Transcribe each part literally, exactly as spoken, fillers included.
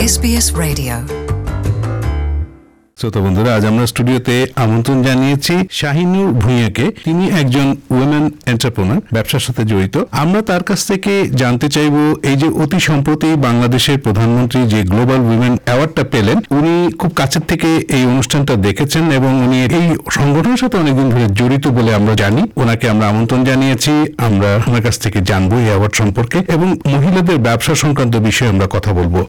S B S Radio. শ্রোতা বন্ধুরা, আজ আমরা স্টুডিওতে আমন্ত্রণ জানিয়েছি শাহিনুর ভূঁইয়াকে। তিনি একজন উইমেন এন্টারপ্রেনার, ব্যবসার সাথে জড়িত। আমরা তার কাছ থেকে জানতে চাইব, এই যে অতি সম্প্রতি বাংলাদেশের প্রধানমন্ত্রী যে গ্লোবাল উইমেন অ্যাওয়ার্ডটা পেলেন, উনি খুব কাছের থেকে এই অনুষ্ঠানটা দেখেছেন এবং উনি এই সংগঠনের সাথে অনেকদিন ধরে জড়িত বলে আমরা জানি। ওনাকে আমরা আমন্ত্রণ জানিয়েছি। আমরা ওনার কাছ থেকে জানবো এই অ্যাওয়ার্ড সম্পর্কে এবং মহিলাদের ব্যবসা সংক্রান্ত বিষয়ে আমরা কথা বলবো।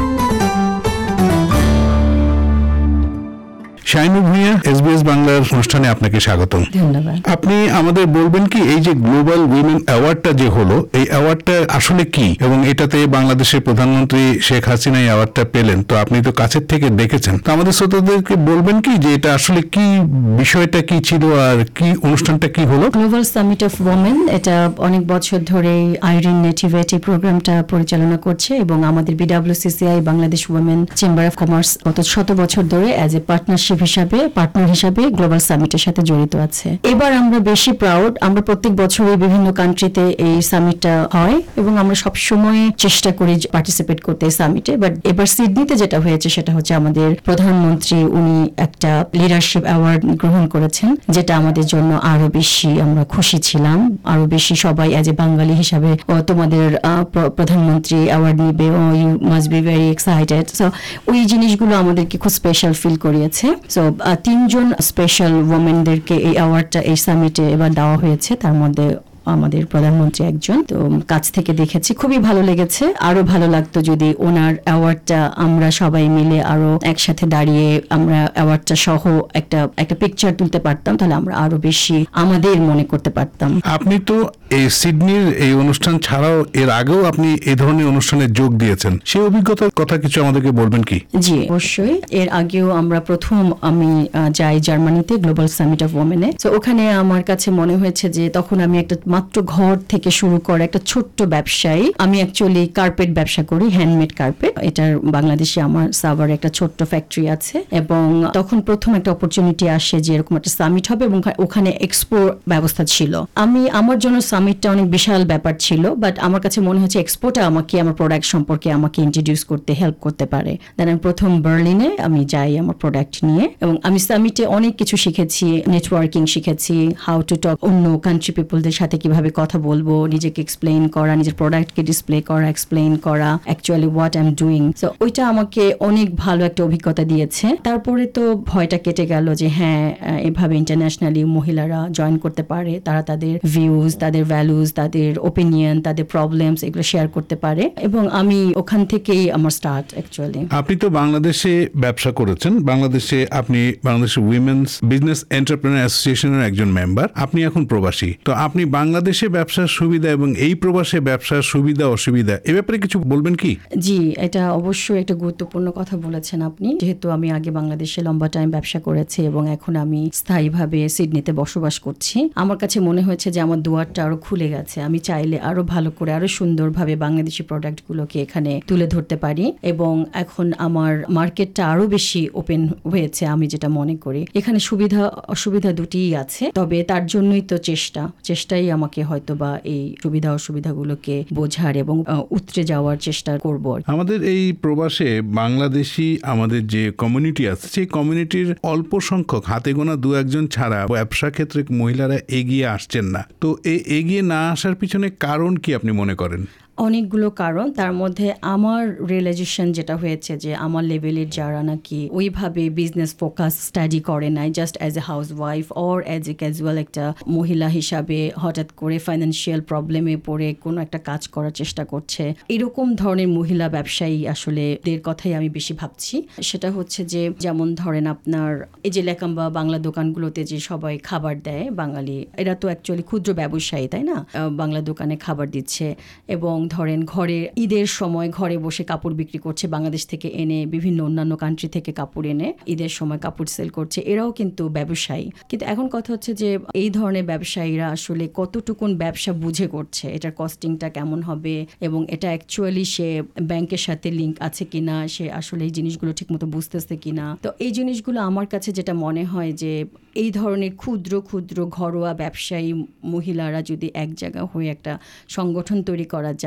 শাহিনুর ভূঁইয়া, এসবিএস বাংলার অনুষ্ঠানে আপনাকে স্বাগতম। ধন্যবাদ। আপনি আমাদের বলবেন কি, এই যে গ্লোবাল উইমেন অ্যাওয়ার্ডটা যে হলো, এই অ্যাওয়ার্ডটা আসলে কি এবং এটাতে বাংলাদেশের প্রধানমন্ত্রী শেখ হাসিনা এই অ্যাওয়ার্ডটা পেলেন, তো আপনি তো কাছের থেকে দেখেছেন, তো আমাদের শ্রোতাদেরকে বলবেন কি যে এটা আসলে কি, বিষয়টা কি ছিল আর কি অনুষ্ঠানটা কি হলো? গ্লোবাল সামিট অফ ওমেন, এটা অনেক বছর ধরে আইরিন নেটিভেট এই প্রোগ্রামটা পরিচালনা করছে এবং আমাদের B W C C I Bangladesh women chamber of commerce গত শত বছর ধরে অ্যাজ এ পার্টনারশিপ হিসাবে পার্টনার হিসাবে গ্লোবাল সামিটের সাথে জড়িত আছে। এবার আমরা বেশি প্রাউড, আমরা প্রত্যেক বছরই বিভিন্ন কান্ট্রিতে এই সামিটটা হয় এবং আমরা সব সময় চেষ্টা করি পার্টিসিপেট করতে এই সামিটে। বাট এবার সিডনিতে যেটা হয়েছে সেটা হচ্ছে আমাদের প্রধানমন্ত্রী উনি একটা লিডারশিপ অ্যাওয়ার্ড গ্রহণ করেছেন, যেটা আমাদের জন্য আরো বেশি আমরা খুশি ছিলাম, আরো বেশি সবাই অ্যাজ এ বাঙালি হিসাবে ও তোমাদের প্রধানমন্ত্রী অ্যাওয়ার্ড নিবে, oh you must be very excited. So ওই জিনিসগুলো আমাদেরকে খুব স্পেশাল ফিল করিয়েছে। সো তিনজন স্পেশাল ওমেনদেরকে এই অ্যাওয়ার্ডটা এই সামিটে এবার দেওয়া হয়েছে, তার মধ্যে আমাদের প্রধানমন্ত্রী একজন। তো কাছ থেকে দেখেছি, খুবই ভালো লেগেছে। আরো ভালো লাগতো যদি ওনার অ্যাওয়ার্ডটা আমরা সবাই মিলে আরো একসাথে দাঁড়িয়ে আমরা অ্যাওয়ার্ডটা সহ একটা একটা পিকচার তুলতে পারতাম, তাহলে আমরা আরো বেশি আমাদের মনে করতে পারতাম। আপনি তো এই সিডনির এই অনুষ্ঠান ছাড়াও এর আগেও আপনি এই ধরনের অনুষ্ঠানে যোগ দিয়েছেন, সেই অভিজ্ঞতার কথা কিছু আমাদেরকে বলবেন কি? জি অবশ্যই। এর আগেও আমরা প্রথম আমি যাই জার্মানিতে গ্লোবাল সামিট অফ ওমেনে। তো ওখানে আমার কাছে মনে হয়েছে যে তখন আমি একটা মাত্র ঘর থেকে শুরু করে একটা ছোট্ট ব্যবসায়ী। আমি অ্যাকচুয়ালি কার্পেট ব্যবসা করি, হ্যান্ডমেড কার্পেট। এটার বাংলাদেশে আমার সাভারে একটা ছোট্ট ফ্যাক্টরি আছে এবং তখন প্রথম একটা অপরচুনিটি আসে যে এরকম একটা সামিট হবে এবং ওখানে এক্সপো ব্যবস্থা ছিল। আমি আমার জন্য সামিটটা অনেক বিশাল ব্যাপার ছিল, বাট আমার কাছে মনে হচ্ছে এক্সপোটা আমাকে আমার প্রোডাক্ট সম্পর্কে আমাকে ইন্ট্রোডিউস করতে হেল্প করতে পারে। দেন আমি প্রথম বার্লিনে আমি যাই আমার প্রোডাক্ট নিয়ে এবং আমি সামিটে অনেক কিছু শিখেছি, নেটওয়ার্কিং শিখেছি, হাউ টু টক অন্য কান্ট্রি পিপলদের সাথে কিভাবে কথা বলবো, নিজেকে এক্সপ্লেইন করা, নিজের প্রোডাক্টকে ডিসপ্লে করা, এক্সপ্লেইন করা actually what I am doing. So ওইটা আমাকে অনেক ভালো একটা অভিজ্ঞতা দিয়েছে। তারপরে তো ভয়টা কেটে গেল যে হ্যাঁ, এভাবে ইন্টারন্যাশনালি মহিলারা জয়েন করতে পারে, তারা তাদের ভিউজ, তাদের ভ্যালুজ, তাদের ওপিনিয়ন, তাদের প্রবলেমস এগুলো শেয়ার করতে পারে এবং আমি ওখান থেকেই আমার স্টার্ট অ্যাকচুয়ালি। আপনি তো বাংলাদেশে ব্যবসা করেছেন, বাংলাদেশে আপনি বাংলাদেশ উইমেন্স বিজনেস এন্টারপ্রেনার অ্যাসোসিয়েশনের একজন মেম্বার, আপনি এখন প্রবাসী। তো আপনি বাংলাদেশে ব্যবসার সুবিধা এবং এই প্রবাসে ব্যবসার সুবিধা অসুবিধা এ ব্যাপারে কিছু বলবেন কি? জি, এটা অবশ্যই একটা গুরুত্বপূর্ণ কথা বলেছেন আপনি। যেহেতু আমি আগে বাংলাদেশে লম্বা টাইম ব্যবসা করেছি এবং এখন আমি স্থায়ীভাবে সিডনিতে বসবাস করছি, আমার কাছে মনে হয়েছে যে আমার দুয়ারটা আরো খুলে গেছে। আমি চাইলে আরো ভালো করে আরো সুন্দরভাবে বাংলাদেশি প্রোডাক্টগুলোকে এখানে তুলে ধরতে পারি এবং এখন আমার মার্কেটটা আরো বেশি ওপেন হয়েছে। আমি যেটা মনে করি এখানে সুবিধা অসুবিধা দুটিই আছে, তবে তার জন্যই তো চেষ্টা চেষ্টাই আমাকে হয়তো বা এই সুবিধা অসুবিধাগুলোকে বোঝার এবং উতরে যাওয়ার চেষ্টা করব। আমাদের এই প্রবাসে বাংলাদেশি আমাদের যে কমিউনিটি আছে, সেই কমিউনিটির অল্প সংখ্যক হাতে গোনা দু একজন ছাড়া ব্যবসা ক্ষেত্রে মহিলারা এগিয়ে আসছেন না। তো এই এগিয়ে না আসার পিছনে কারণ কি আপনি মনে করেন? অনেকগুলো কারণ, তার মধ্যে আমার রিয়েলাইজেশন যেটা হয়েছে যে আমার লেভেলের যারা নাকি ওইভাবে বিজনেস ফোকাস স্টাডি করে নাই, just as a housewife or as a casual একটা মহিলা হিসাবে হঠাৎ করে ফাইন্যান্সিয়াল প্রবলেমে পড়ে কোনো একটা কাজ করার চেষ্টা করছে, এরকম ধরনের মহিলা ব্যবসায়ী আসলে এদের কথাই আমি বেশি ভাবছি। সেটা হচ্ছে যে যেমন ধরেন আপনার এই যে লেকাম্বা বাংলা দোকানগুলোতে যে সবাই খাবার দেয় বাঙালি, এরা তো অ্যাকচুয়ালি ক্ষুদ্র ব্যবসায়ী, তাই না? বাংলা দোকানে খাবার দিচ্ছে এবং ধরেন ঘরে ঈদের সময় ঘরে বসে কাপড় বিক্রি করছে, বাংলাদেশ থেকে এনে বিভিন্ন অন্যান্য কান্ট্রি থেকে কাপড় এনে ঈদের সময় কাপড় সেল করছে, এরাও কিন্তু ব্যবসায়ী। কিন্তু এখন কথা হচ্ছে যে এই ধরনের ব্যবসায়ীরা আসলে কতটুকুন ব্যবসা বুঝে করছে, এটার কস্টিংটা কেমন হবে এবং এটা অ্যাকচুয়ালি সে ব্যাংকের সাথে লিঙ্ক আছে কিনা, সে আসলে এই জিনিসগুলো ঠিকমতো বুঝতেছে কিনা। তো এই জিনিসগুলো আমার কাছে যেটা মনে হয় যে এই ধরনের ক্ষুদ্র ক্ষুদ্র ঘরোয়া ব্যবসায়ী মহিলারা যদি এক জায়গা হয়ে একটা সংগঠন তৈরি করা যায়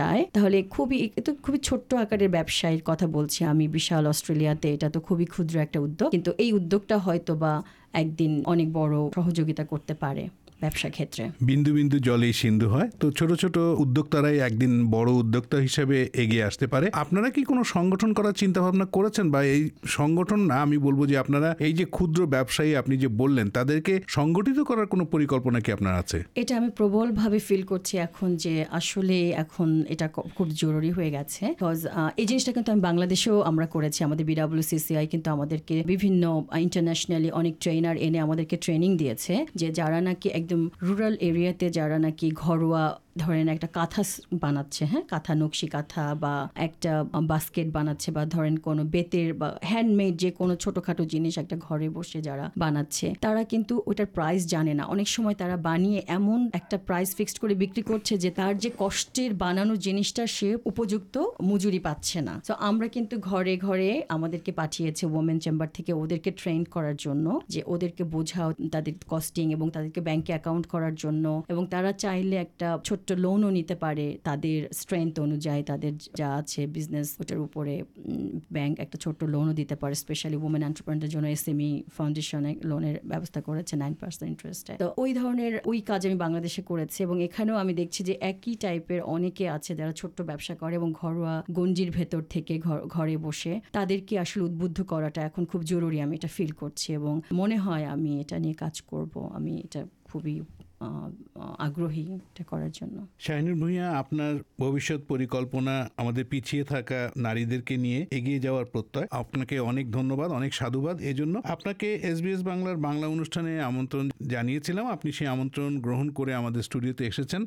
চায় তাহলে খুবই তো খুবই ছোট্ট আকারের ব্যবসায়ের কথা বলছি আমি, বিশাল অস্ট্রেলিয়াতে এটা তো খুবই ক্ষুদ্র একটা উদ্যোগ, কিন্তু এই উদ্যোগটা হয়তো বা একদিন অনেক বড় সহযোগিতা করতে পারে ব্যবসা ক্ষেত্রে। বিন্দু বিন্দু জলেই সিন্ধু হয়, তো ছোট ছোট উদ্যোক্তারাই একদিন বড় উদ্যোক্তা হিসেবে এগিয়ে আসতে পারে। আপনারা কি কোনো সংগঠন করার চিন্তা ভাবনা করেছেন, বা এই সংগঠন না আমি বলবো যে আপনারা এই যে ক্ষুদ্র ব্যবসায়ী আপনি যে বললেন তাদেরকে সংগঠিত করার কোনো পরিকল্পনা কি আপনার আছে? এটা আমি প্রবলভাবে ফিল করছি এখন যে আসলে এখন এটা ক- খুব জরুরি হয়ে গেছে, বিকজ এই জিনিসটা কিন্তু আমি বাংলাদেশেও আমরা করেছি। আমাদের বিডব্লিউসিসিআই কিন্তু আমাদেরকে বিভিন্ন ইন্টারন্যাশনালি অনেক ট্রেনার এনে আমাদেরকে ট্রেনিং দিয়েছে যে যারা নাকি একদম রুরাল এরিয়াতে যারা নাকি ঘরোয়া ধরেন একটা কাঁথা স- বানাচ্ছে, হ্যাঁ কাঁথা নকশি কাঁথা বা একটা বাস্কেট বানাচ্ছে বা ধরেন কোনো বেতের বা হ্যান্ডমেড যে কোনো ছোটখাটো জিনিস একটা ঘরে বসে যারা বানাচ্ছে, তারা কিন্তু ওটার প্রাইস জানে না। অনেক সময় তারা বানিয়ে এমন একটা প্রাইস ফিক্সড করে বিক্রি করছে যে তার যে কষ্টের বানানো জিনিসটা সে উপযুক্ত মজুরি পাচ্ছে না। তো আমরা কিন্তু ঘরে ঘরে আমাদেরকে পাঠিয়েছে ওমেন চেম্বার থেকে ওদেরকে ট্রেন করার জন্য, যে ওদেরকে বোঝাও তাদের কস্টিং এবং তাদেরকে ব্যাংকে অ্যাকাউন্ট করার জন্য, এবং তারা চাইলে একটা ছোট্ট লোনও নিতে পারে তাদের স্ট্রেংথ অনুযায়ী, তাদের যা আছে বিজনেস ওটার উপরে ব্যাংক একটা ছোট্ট লোনও দিতে পারে। স্পেশালি ওমেন এন্টারপ্রেনারদের জন্য এসএমই ফাউন্ডেশনে লোনের ব্যবস্থা করেছে নাইন পার্সেন্ট ইন্টারেস্টে। তো ওই ধরনের ওই কাজ আমি বাংলাদেশে করেছি, এবং এখানেও আমি দেখছি যে একই টাইপের অনেকে আছে যারা ছোট্ট ব্যবসা করে এবং ঘরোয়া গঞ্জির ভেতর থেকে ঘর- ঘরে বসে তাদেরকে আসলে উদ্বুদ্ধ করাটা এখন খুব জরুরি, আমি এটা ফিল করছি এবং মনে হয় আমি এটা নিয়ে কাজ করব। আমি এটা খুবই আহ, আগ্রহী এটা করার জন্য। শাহিনুর ভূঁইয়া, আপনার ভবিষ্যৎ পরিকল্পনা আমাদের পিছিয়ে থাকা নারীদেরকে নিয়ে এগিয়ে যাওয়ার প্রত্যয়। আপনাকে অনেক ধন্যবাদ, অনেক সাধুবাদ। এজন্য আপনাকে এসবিএস বাংলার বাংলা অনুষ্ঠানে আমন্ত্রণ জানিয়েছিলাম, আপনি সেই আমন্ত্রণ গ্রহণ করে আমাদের স্টুডিওতে এসেছেন।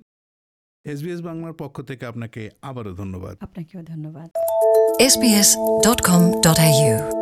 এসবিএস বাংলার পক্ষ থেকে আপনাকে আবারও ধন্যবাদ। আপনাকেও ধন্যবাদ। S B S dot com dot A you